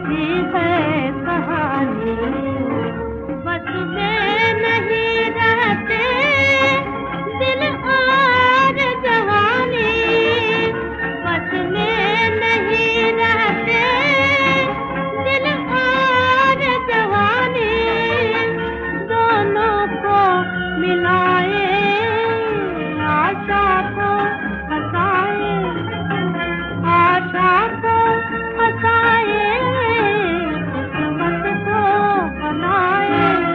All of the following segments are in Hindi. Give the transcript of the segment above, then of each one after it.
ऐसी है कहानी, बस में नहीं रहते दिल और जवानी, बस में नहीं रहते दिल और जवानी, दोनों को मिलाए आशा को हंसाए, आशा को हंसाए, किस्मत को बनाए।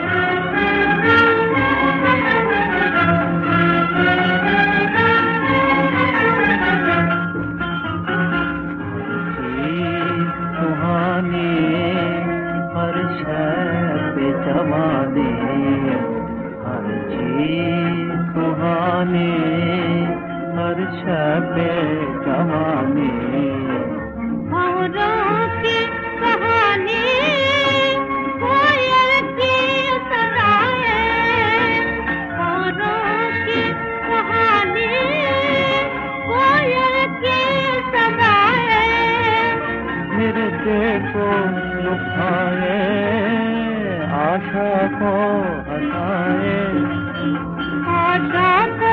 सुहानी हर शब जवानी, हर चीज सुहानी हर शब जवानी, भंवरों की कहानी कोयल की सदाए, भंवरों की कहानी कोयल की सदाए, हृदय को लुभाए आशा को हंसाए, आशा को